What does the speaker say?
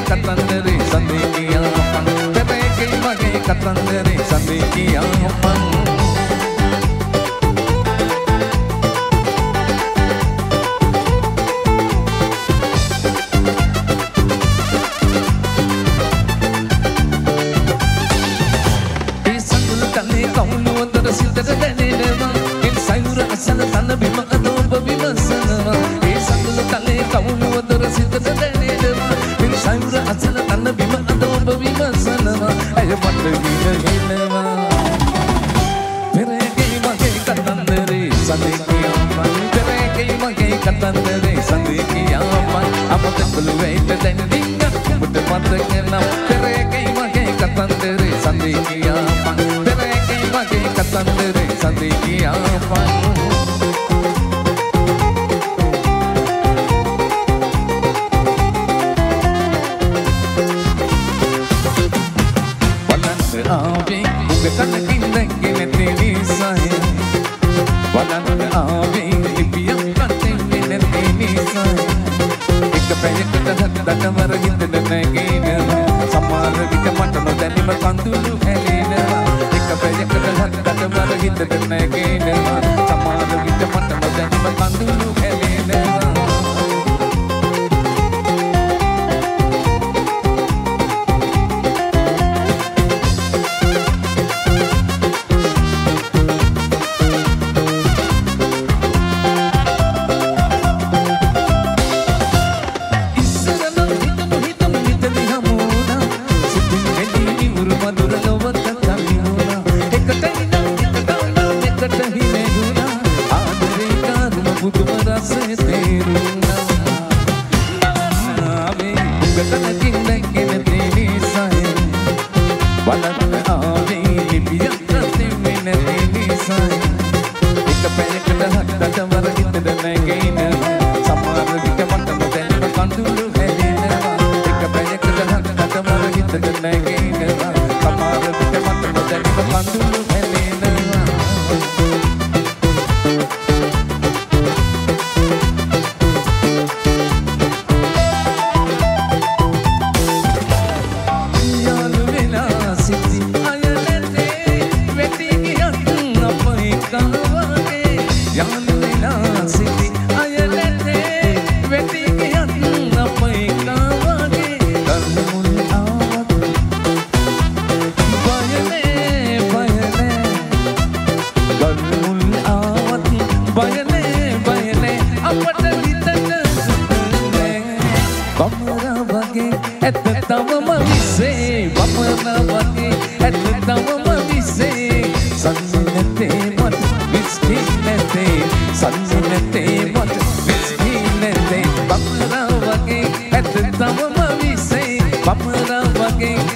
කතන්දරේ සඳේ කියාපන් පෙරේකේ මගේ කතන්දරේ සඳේ කියාපන් සිතට දැනෙනවා ඒ සයුර අසල තන බිම අතෝබ විමසනවා ඒ සඳුල තලේ කවුළුව දොර සිතට දැනෙනවා ඒ සයුර අසල තන බිම අතෝබ විමසනවා අය මට විඳිනවා පෙරේකේ මගේ කතන්දරේ සඳේ කියාපන් පෙරේකේ මගේ කතන්දරේ සඳේ කියාපන් අපතකළු වේට දැන් දින්න මුට මතක නම් පෙරේකේ මගේ කතන්දරේ සඳේ කියාපන් මගේ කතන්දරේ සඳේ කියාපන් බලන්න ආවේ උඹ කනකින් දැක්කේ නැති නිසායි බලන්න ආවේ ඉපියක් කටෙන්නේ නැති නිසායි එක පැයකට හදන්නවර හිතට නැගිනවා සමහර විට මට නොදැනීම කඳුළු හැලෙනවා පැයකට හදන්නවර හිතට නැගිනවා සමහර විට මට නොදැනීම කඳුළු හැලෙනවා Bamara wage